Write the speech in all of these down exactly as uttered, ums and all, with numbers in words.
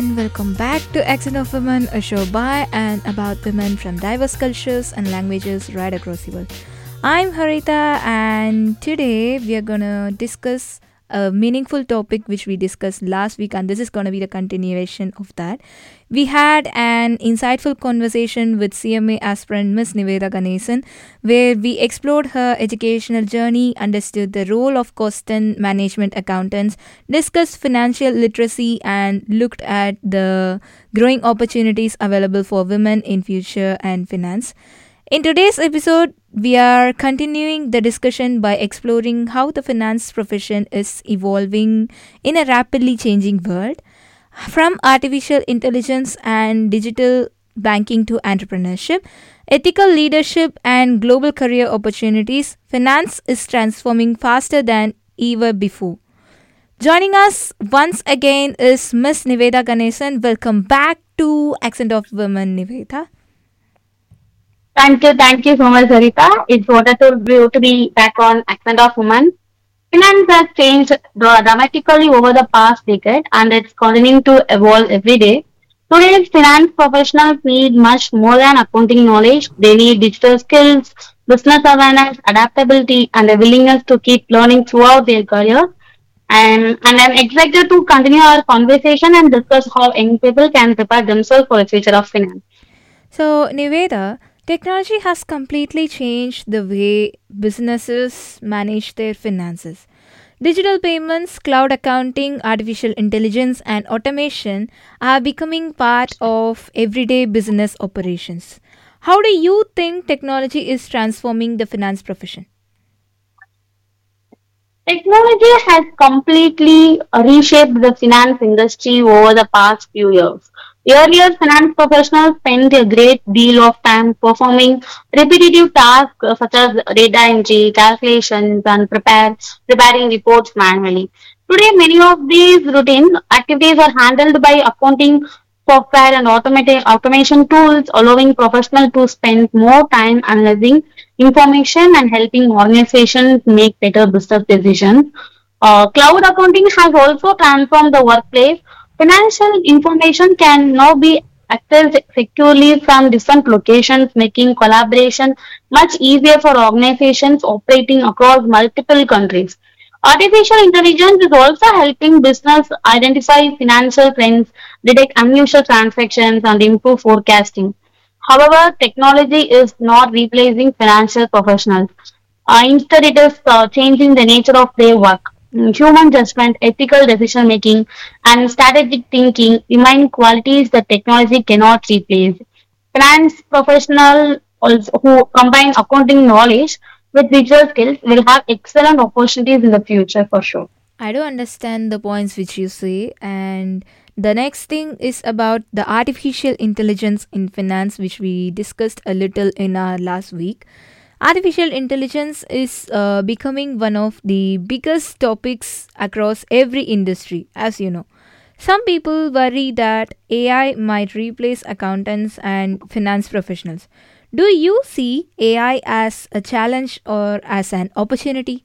and welcome back to Accent of Women, a show by and about women from diverse cultures and languages right across the world. I'm Harita, and today we are gonna discuss a meaningful topic which we discussed last week, and this is gonna be the continuation of that. We had an insightful conversation with C M A aspirant Miss Niveda Ganesan, where we explored her educational journey, understood the role of cost and management accountants, discussed financial literacy, and looked at the growing opportunities available for women in future and finance. In today's episode, we are continuing the discussion by exploring how the finance profession is evolving in a rapidly changing world. From artificial intelligence and digital banking to entrepreneurship, ethical leadership, and global career opportunities, finance is transforming faster than ever before. Joining us once again is Miss Niveda Ganesan. Welcome back to Accent of Women, Niveda. Thank you, thank you so much, Sarita. It's wonderful to be to be back on Accent of Women. Finance has changed dra- dramatically over the past decade and it's continuing to evolve every day. Today's finance professionals need much more than accounting knowledge. They need digital skills, business awareness, adaptability, and a willingness to keep learning throughout their career. And, and I'm excited to continue our conversation and discuss how young people can prepare themselves for the future of finance. So, Niveda, technology has completely changed the way businesses manage their finances. Digital payments, cloud accounting, artificial intelligence, and automation are becoming part of everyday business operations. How do you think technology is transforming the finance profession? Technology has completely reshaped the finance industry over the past few years. Earlier, finance professionals spent a great deal of time performing repetitive tasks uh, such as data entry, calculations, and prepare, preparing reports manually. Today, many of these routine activities are handled by accounting software and automated automation tools, allowing professionals to spend more time analyzing information and helping organizations make better business decisions. Uh, cloud accounting has also transformed the workplace. Financial information can now be accessed securely from different locations, making collaboration much easier for organizations operating across multiple countries. Artificial intelligence is also helping business identify financial trends, detect unusual transactions, and improve forecasting. However, technology is not replacing financial professionals. Uh, instead, it is uh, changing the nature of their work. Mm, Human judgment, ethical decision making, and strategic thinking remain qualities that technology cannot replace. Finance professionals also who combine accounting knowledge with digital skills will have excellent opportunities in the future for sure. I do understand the points which you say, and the next thing is about the artificial intelligence in finance, which we discussed a little in our last week. Artificial intelligence is uh, becoming one of the biggest topics across every industry, as you know. Some people worry that A I might replace accountants and finance professionals. Do you see A I as a challenge or as an opportunity?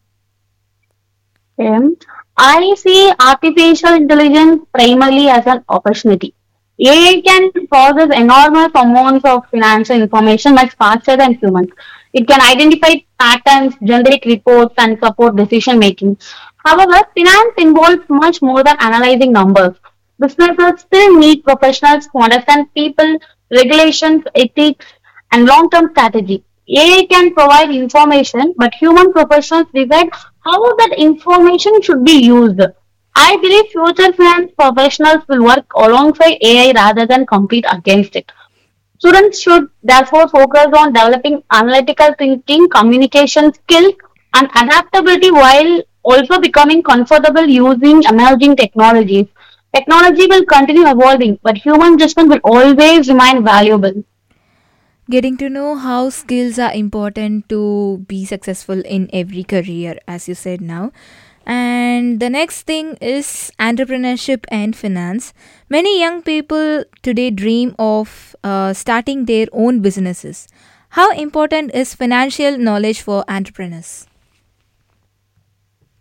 Um, I see artificial intelligence primarily as an opportunity. A I can process enormous amounts of financial information much faster than humans. It can identify patterns, generate reports, and support decision making. However, finance involves much more than analyzing numbers. Businesses still need professionals who understand people, regulations, ethics, and long term strategy. A I can provide information, but human professionals decide how that information should be used. I believe future finance professionals will work alongside A I rather than compete against it. Students should therefore focus on developing analytical thinking, communication skills, and adaptability while also becoming comfortable using emerging technologies. Technology will continue evolving, but human judgment will always remain valuable. Getting to know how skills are important to be successful in every career, as you said now. And the next thing is entrepreneurship and finance. Many young people today dream of uh, starting their own businesses. How important is financial knowledge for entrepreneurs?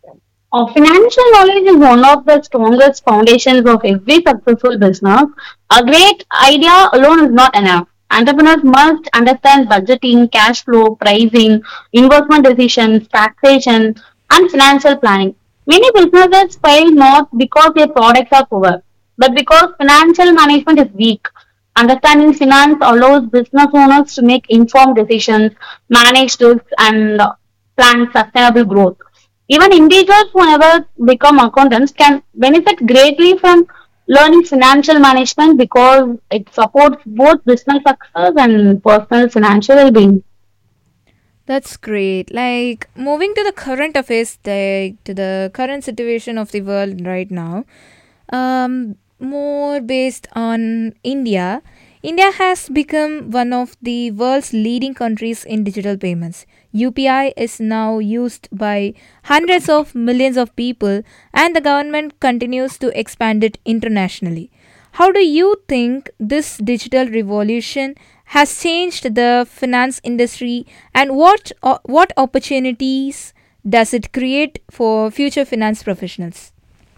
Uh, financial knowledge is one of the strongest foundations of every successful business. A great idea alone is not enough. Entrepreneurs must understand budgeting, cash flow, pricing, investment decisions, taxation, and financial planning. Many businesses fail not because their products are poor, but because financial management is weak. Understanding finance allows business owners to make informed decisions, manage risks, and plan sustainable growth. Even individuals who never become accountants can benefit greatly from learning financial management because it supports both business success and personal financial well-being. That's great. Like moving to the current affairs, like to the current situation of the world right now. Um, more based on India. India has become one of the world's leading countries in digital payments. U P I is now used by hundreds of millions of people, and the government continues to expand it internationally. How do you think this digital revolution has changed the finance industry, and what o- what opportunities does it create for future finance professionals?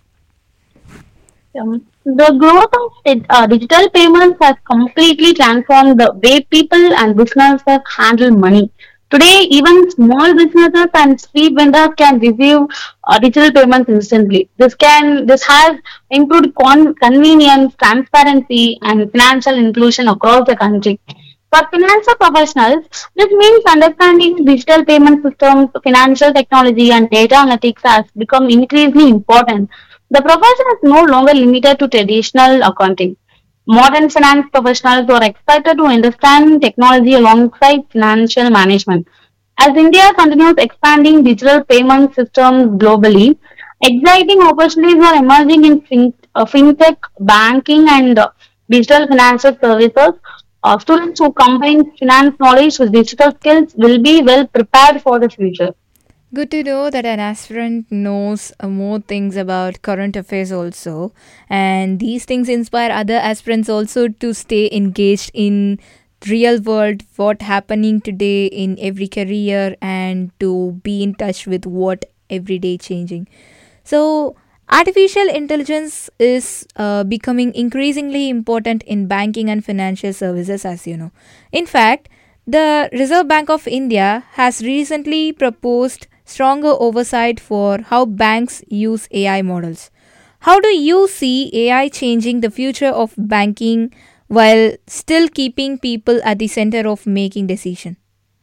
Um, the growth of di- uh, digital payments has completely transformed the way people and businesses handle money. Today, even small businesses and street vendors can receive uh, digital payments instantly. This can this has improved con- convenience, transparency, and financial inclusion across the country. For financial professionals, this means understanding digital payment systems, financial technology, and data analytics has become increasingly important. The profession is no longer limited to traditional accounting. Modern finance professionals are expected to understand technology alongside financial management. As India continues expanding digital payment systems globally, exciting opportunities are emerging in fin- uh, fintech, banking, and uh, digital financial services. Uh, students who combine finance knowledge with digital skills will be well prepared for the future. Good to know that an aspirant knows uh, more things about current affairs also, and these things inspire other aspirants also to stay engaged in real world what happening today in every career and to be in touch with what everyday changing. So artificial intelligence is uh, becoming increasingly important in banking and financial services, as you know. In fact, the Reserve Bank of India has recently proposed stronger oversight for how banks use A I models. How do you see A I changing the future of banking while still keeping people at the center of making decisions?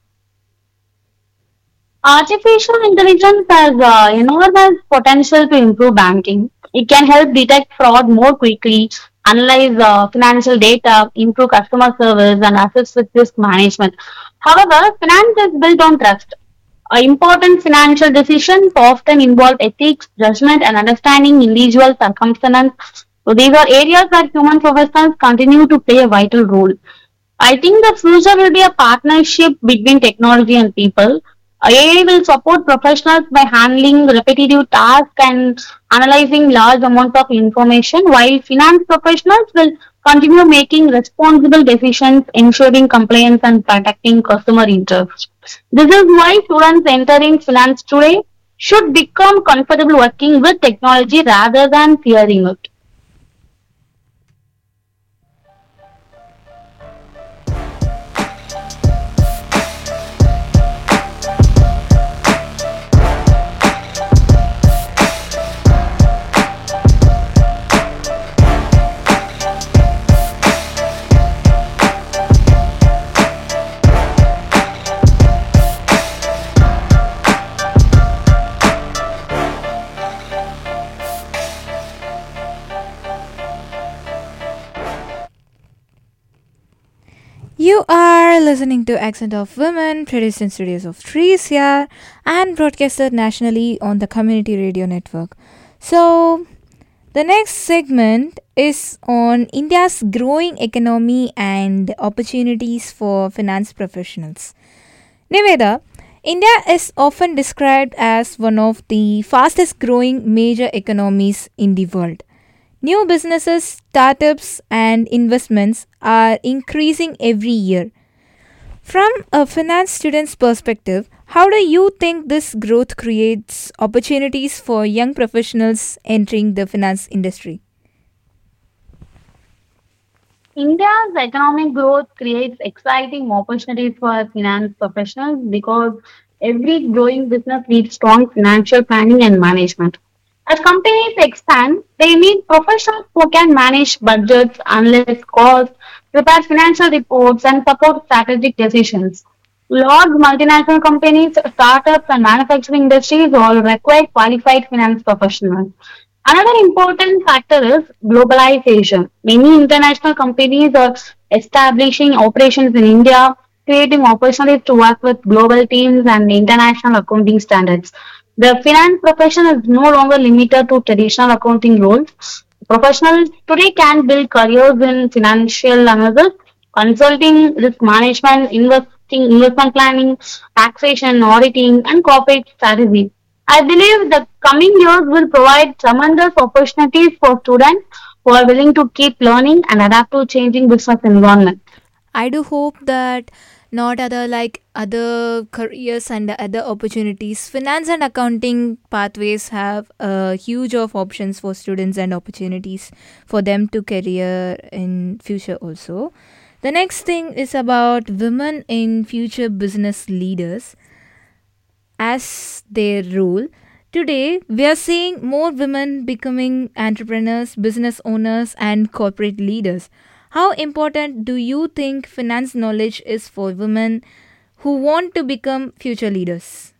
Artificial intelligence has uh, enormous potential to improve banking. It can help detect fraud more quickly, analyze uh, financial data, improve customer service, and assist with risk management. However, finance is built on trust. Uh, important financial decisions often involve ethics, judgment, and understanding individual circumstances. So these are areas where human professionals continue to play a vital role. I think the future will be a partnership between technology and people. A I will support professionals by handling repetitive tasks and analyzing large amounts of information, while finance professionals will continue making responsible decisions, ensuring compliance and protecting customer interests. This is why students entering finance today should become comfortable working with technology rather than fearing it. You are listening to Accent of Women, produced in studios of Trees here and broadcasted nationally on the Community Radio Network. So, the next segment is on India's growing economy and opportunities for finance professionals. Niveda, India is often described as one of the fastest growing major economies in the world. New businesses, startups, and investments are increasing every year. From a finance student's perspective, how do you think this growth creates opportunities for young professionals entering the finance industry? India's economic growth creates exciting opportunities for finance professionals because every growing business needs strong financial planning and management. As companies expand, they need professionals who can manage budgets, analyze costs, prepare financial reports, and support strategic decisions. Large multinational companies, startups, and manufacturing industries all require qualified finance professionals. Another important factor is globalization. Many international companies are establishing operations in India, creating opportunities to work with global teams and international accounting standards. The finance profession is no longer limited to traditional accounting roles. Professionals today can build careers in financial analysis, consulting, risk management, investing, investment planning, taxation, auditing, and corporate strategy. I believe the coming years will provide tremendous opportunities for students who are willing to keep learning and adapt to changing business environment. I do hope that not other like other careers and other opportunities. Finance and accounting pathways have a huge of options for students and opportunities for them to career in future also. The next thing is about women in future business leaders as their role. Today, we are seeing more women becoming entrepreneurs, business owners, and corporate leaders. How important do you think finance knowledge is for women who want to become future leaders?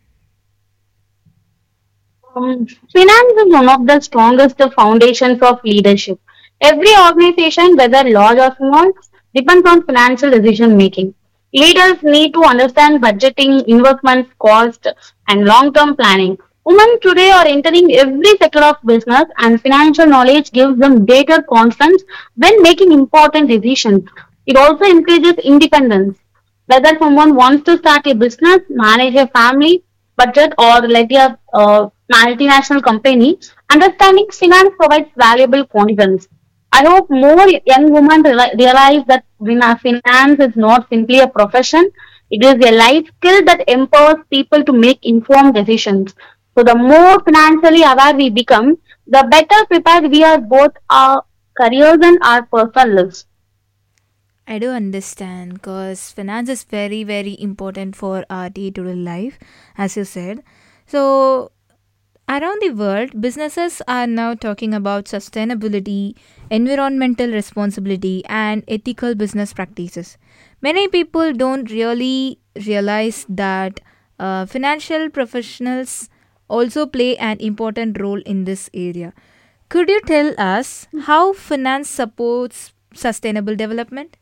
Um, finance is one of the strongest foundations of leadership. Every organization, whether large or small, depends on financial decision making. Leaders need to understand budgeting, investments, cost, and long term planning. Women today are entering every sector of business, and financial knowledge gives them greater confidence when making important decisions. It also increases independence. Whether someone wants to start a business, manage a family budget, or lead a uh, multinational company, understanding finance provides valuable confidence. I hope more young women reali- realize that fina- finance is not simply a profession, it is a life skill that empowers people to make informed decisions. So, the more financially aware we become, the better prepared we are both our careers and our personal lives. I do understand because finance is very, very important for our day to day life, as you said. So, around the world, businesses are now talking about sustainability, environmental responsibility, and ethical business practices. Many people don't really realize that uh, financial professionals also play an important role in this area. Could you tell us how finance supports sustainable development?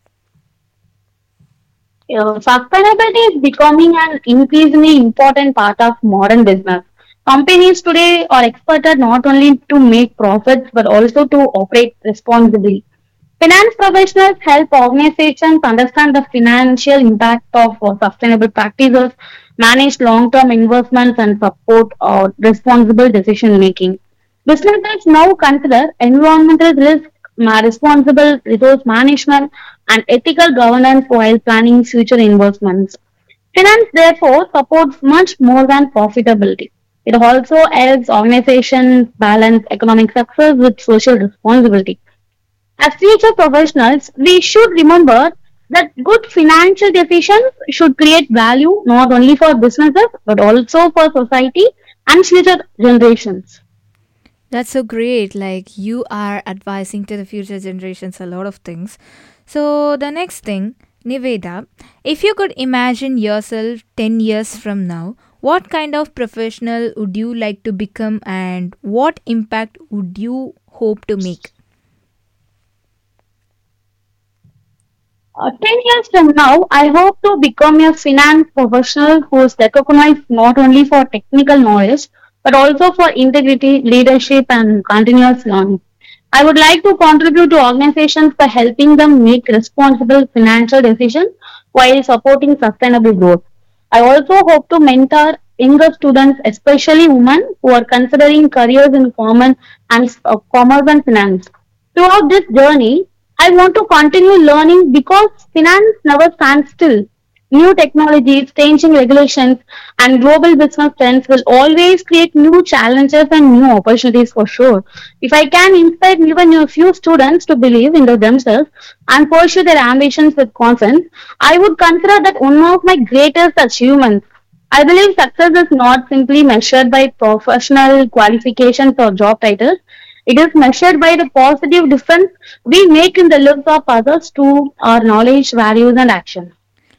Uh, sustainability is becoming an increasingly important part of modern business. Companies today are expected not only to make profits but also to operate responsibly. Finance professionals help organizations understand the financial impact of uh, sustainable practices, manage long term investments, and support uh, responsible decision making. Businesses now consider environmental risk, ma- responsible resource management, and ethical governance while planning future investments. Finance, therefore, supports much more than profitability. It also helps organizations balance economic success with social responsibility. As future professionals, we should remember that good financial decisions should create value not only for businesses but also for society and future generations. That's so great. Like you are advising to the future generations a lot of things. So, the next thing, Niveda, if you could imagine yourself ten years from now, what kind of professional would you like to become and what impact would you hope to make? Uh, ten years from now, I hope to become a finance professional who is recognized not only for technical knowledge but also for integrity, leadership, and continuous learning. I would like to contribute to organizations by helping them make responsible financial decisions while supporting sustainable growth. I also hope to mentor younger students, especially women who are considering careers in common and uh, commerce and finance. Throughout this journey, I want to continue learning because finance never stands still. New technologies, changing regulations, and global business trends will always create new challenges and new opportunities for sure. If I can inspire even a few students to believe in themselves and pursue their ambitions with confidence, I would consider that one of my greatest achievements. I believe success is not simply measured by professional qualifications or job titles. It is measured by the positive difference we make in the lives of others to our knowledge, values, and action.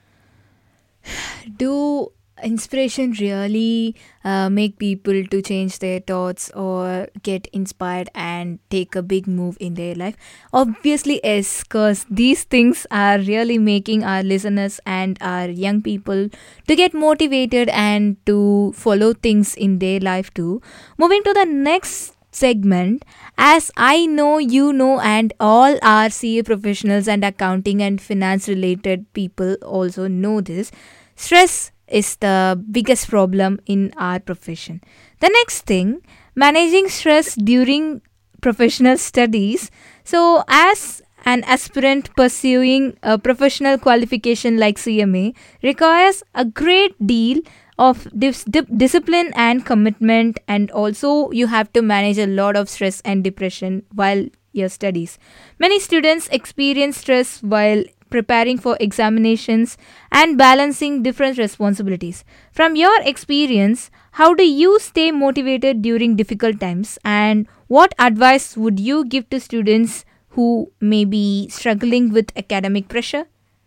Do inspiration really uh, make people to change their thoughts or get inspired and take a big move in their life? Obviously yes, because these things are really making our listeners and our young people to get motivated and to follow things in their life too. Moving to the next segment, as I know you know and all our C A professionals and accounting and finance related people also know this, stress is the biggest problem in our profession. The next thing, managing stress during professional studies. So, as an aspirant pursuing a professional qualification like C M A requires a great deal of dis- dip- discipline and commitment, and also you have to manage a lot of stress and depression while your studies. Many students experience stress while preparing for examinations and balancing different responsibilities. From your experience, how do you stay motivated during difficult times, and what advice would you give to students who may be struggling with academic pressure?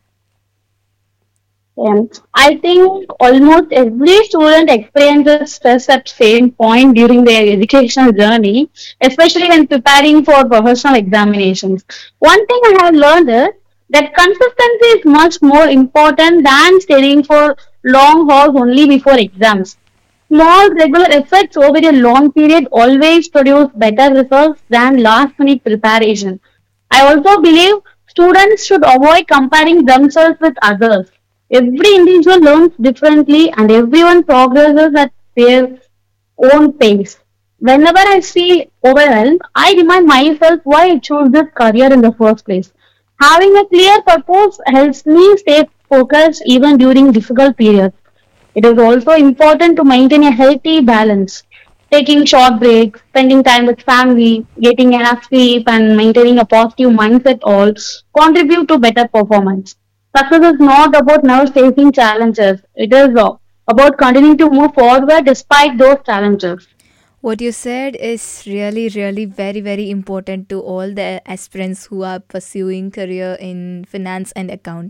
Um, I think almost every student experiences stress at same point during their educational journey, especially when preparing for professional examinations. One thing I have learned is that consistency is much more important than studying for long hours only before exams. Small regular efforts over a long period always produce better results than last minute preparation. I also believe students should avoid comparing themselves with others. Every individual learns differently and everyone progresses at their own pace. Whenever I feel overwhelmed, I remind myself why I chose this career in the first place. Having a clear purpose helps me stay focused even during difficult periods. It is also important to maintain a healthy balance. Taking short breaks, spending time with family, getting enough sleep, and maintaining a positive mindset all contribute to better performance. Success is not about never facing challenges. It is uh, about continuing to move forward despite those challenges. What you said is really, really very, very important to all the aspirants who are pursuing career in finance and account.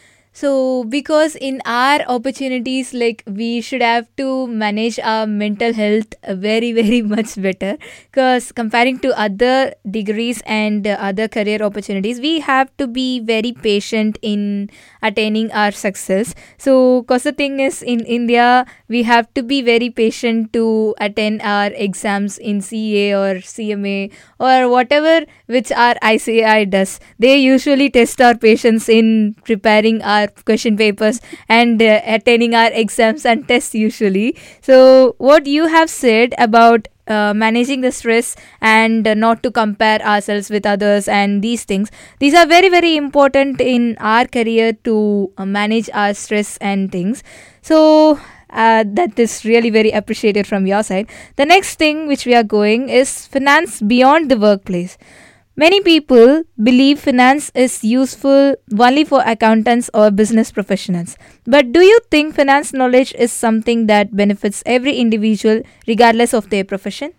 So, because in our opportunities, like we should have to manage our mental health uh, very, very much better. Because comparing to other degrees and uh, other career opportunities, we have to be very patient in attaining our success. So, because the thing is, in India, we have to be very patient to attend our exams in C A or C M A or whatever which our I C A I does. They usually test our patience in preparing our question papers and uh, attending our exams and tests usually. So, what you have said about uh, managing the stress and uh, not to compare ourselves with others and these things, these are very, very important in our career to uh, manage our stress and things. So, uh, that is really very appreciated from your side. The next thing which we are going is finance beyond the workplace. Many people believe finance is useful only for accountants or business professionals. But do you think finance knowledge is something that benefits every individual regardless of their profession?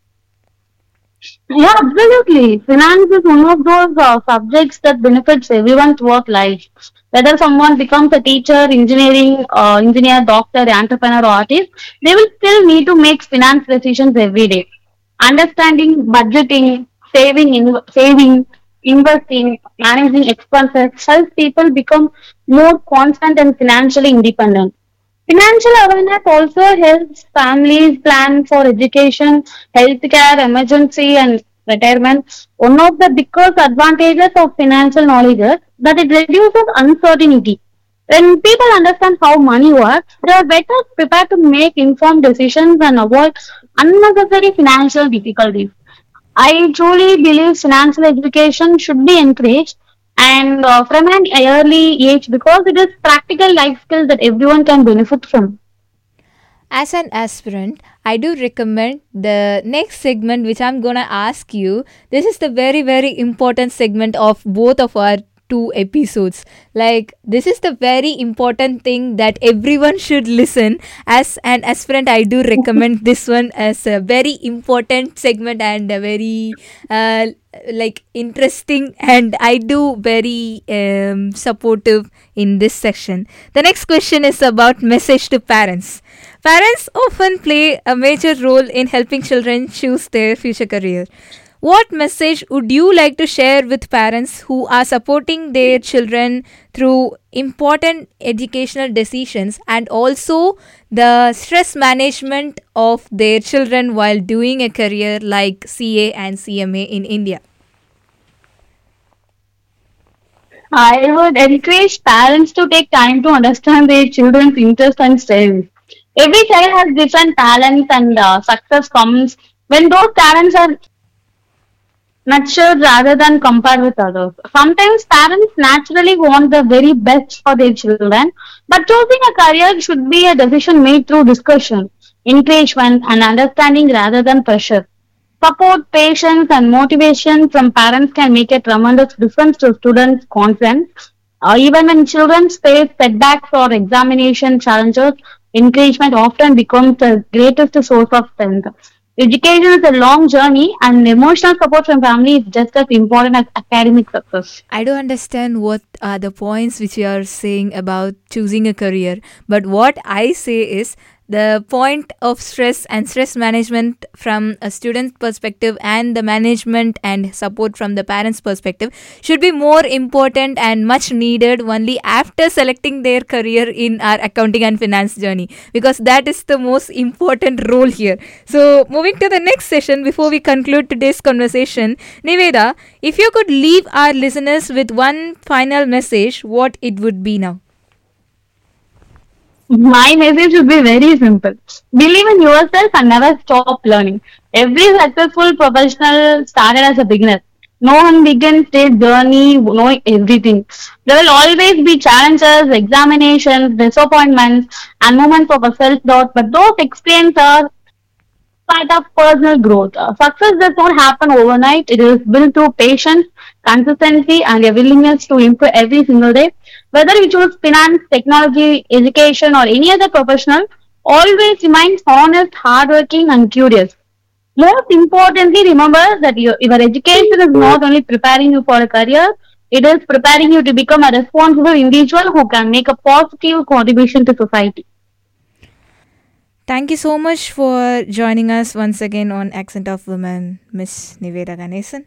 Yeah, absolutely. Finance is one of those uh, subjects that benefits everyone's work life. Whether someone becomes a teacher, engineering, uh, engineer, doctor, entrepreneur, or artist, they will still need to make finance decisions every day. Understanding budgeting, saving, in, saving, investing, managing expenses helps people become more constant and financially independent. Financial awareness also helps families plan for education, healthcare, emergency, and retirement. One of the biggest advantages of financial knowledge is that it reduces uncertainty. When people understand how money works, they are better prepared to make informed decisions and avoid unnecessary financial difficulties. I truly believe financial education should be encouraged and uh, from an early age because it is practical life skills that everyone can benefit from. As an aspirant, I do recommend the next segment which I'm gonna ask you. This is the very, very important segment of both of our two episodes. Like, this is the very important thing that everyone should listen. As an aspirant, I do recommend this one as a very important segment and a very uh, like interesting, and I do very um, supportive in this section. The next question is about message to parents. Parents often play a major role in helping children choose their future career. What message would you like to share with parents who are supporting their children through important educational decisions and also the stress management of their children while doing a career like C A and C M A in India? I would encourage parents to take time to understand their children's interests and strengths. Every child has different talents, and uh, success comes when those talents are nurtured rather than compared with others. Sometimes parents naturally want the very best for their children, but choosing a career should be a decision made through discussion, encouragement, and understanding rather than pressure. Support, patience, and motivation from parents can make a tremendous difference to students' confidence. Uh, even when children face setbacks or examination challenges, encouragement often becomes the greatest source of strength. Education is a long journey, and emotional support from family is just as important as academic success. I do understand what are the points which you are saying about choosing a career, but what I say is the point of stress and stress management from a student perspective and the management and support from the parents perspective should be more important and much needed only after selecting their career in our accounting and finance journey, because that is the most important role here. So moving to the next session before we conclude today's conversation, Niveda, if you could leave our listeners with one final message, what it would be now? My message would be very simple. Believe in yourself and never stop learning. Every successful professional started as a beginner. No one begins their journey knowing everything. There will always be challenges, examinations, disappointments, and moments of self-doubt, but those experiences are part of personal growth. Uh, success does not happen overnight. It is built through patience, consistency, and a willingness to improve every single day. Whether you choose finance, technology, education, or any other professional, always remain honest, hardworking, and curious. Most importantly, remember that your, your education is not only preparing you for a career, it is preparing you to become a responsible individual who can make a positive contribution to society. Thank you so much for joining us once again on Accent of Women, Miss Niveda Ganesan.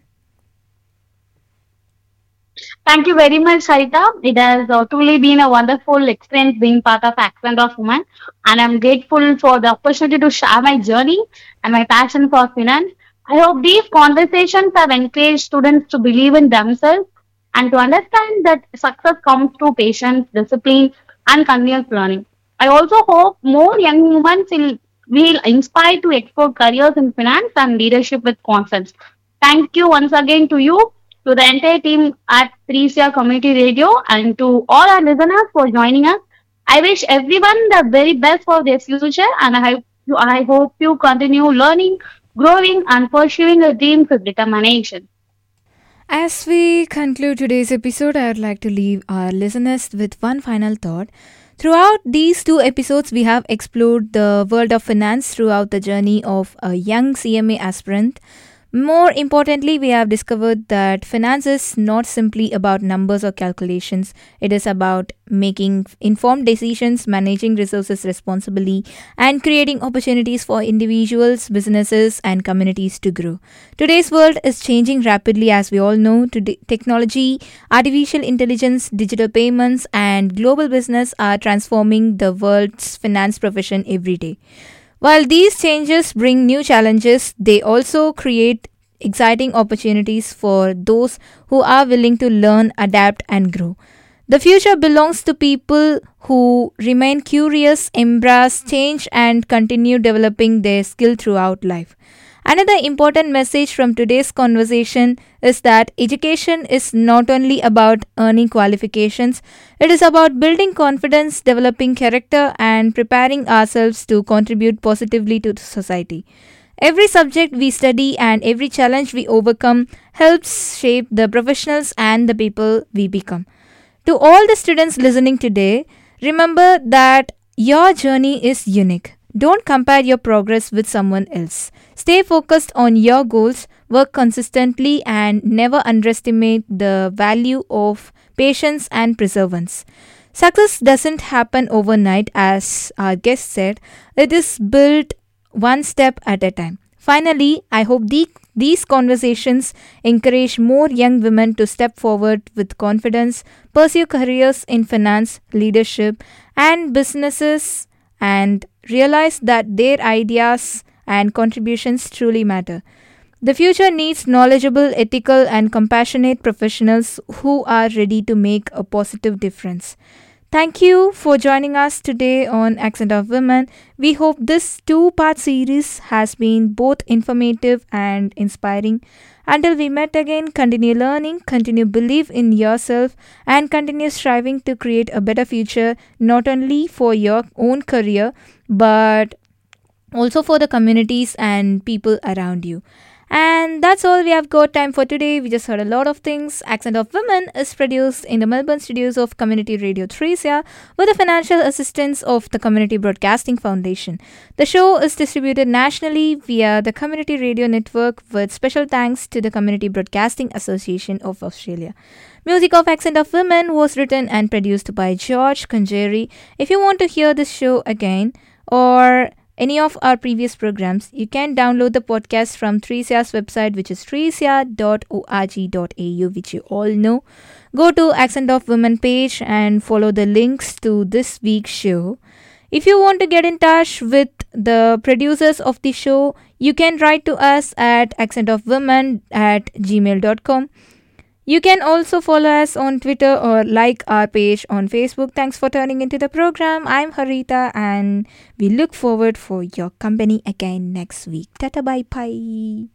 Thank you very much, Sarita. It has uh, truly been a wonderful experience being part of Accent of Women, and I'm grateful for the opportunity to share my journey and my passion for finance. I hope these conversations have encouraged students to believe in themselves and to understand that success comes through patience, discipline, and continuous learning. I also hope more young women will, will inspire to explore careers in finance and leadership with confidence. Thank you once again to you, to the entire team at three C R Community Radio, and to all our listeners for joining us. I wish everyone the very best for their future, and I, I hope you continue learning, growing, and pursuing your dreams with determination. As we conclude today's episode, I would like to leave our listeners with one final thought. Throughout these two episodes, we have explored the world of finance throughout the journey of a young C M A aspirant. More importantly, we have discovered that finance is not simply about numbers or calculations. It is about making informed decisions, managing resources responsibly, and creating opportunities for individuals, businesses, and communities to grow. Today's world is changing rapidly, as we all know. Today, technology, artificial intelligence, digital payments, and global business are transforming the world's finance profession every day. While these changes bring new challenges, they also create exciting opportunities for those who are willing to learn, adapt, and grow. The future belongs to people who remain curious, embrace change, and continue developing their skill throughout life. Another important message from today's conversation is that education is not only about earning qualifications, it is about building confidence, developing character, and preparing ourselves to contribute positively to society. Every subject we study and every challenge we overcome helps shape the professionals and the people we become. To all the students listening today, remember that your journey is unique. Don't compare your progress with someone else. Stay focused on your goals, work consistently, and never underestimate the value of patience and perseverance. Success doesn't happen overnight, as our guest said, it is built one step at a time. Finally, I hope the, these conversations encourage more young women to step forward with confidence, pursue careers in finance, leadership, and businesses, and realize that their ideas and contributions truly matter. The future needs knowledgeable, ethical, and compassionate professionals who are ready to make a positive difference. Thank you for joining us today on Accent of Women. We hope this two part series has been both informative and inspiring. Until we met again, continue learning, continue believe in yourself, and continue striving to create a better future not only for your own career but also for the communities and people around you. And that's all we have got time for today. We just heard a lot of things. Accent of Women is produced in the Melbourne studios of Community Radio Theresia with the financial assistance of the Community Broadcasting Foundation. The show is distributed nationally via the Community Radio Network with special thanks to the Community Broadcasting Association of Australia. Music of Accent of Women was written and produced by George Conjeri. If you want to hear this show again or any of our previous programs, you can download the podcast from Theresia's website, which is theresia dot org dot a u, which you all know. Go to Accent of Women page and follow the links to this week's show. If you want to get in touch with the producers of the show, you can write to us at accentofwomen at gmail dot com. You can also follow us on Twitter or like our page on Facebook. Thanks for turning into the program. I'm Harita and we look forward for your company again next week. Tata bye bye.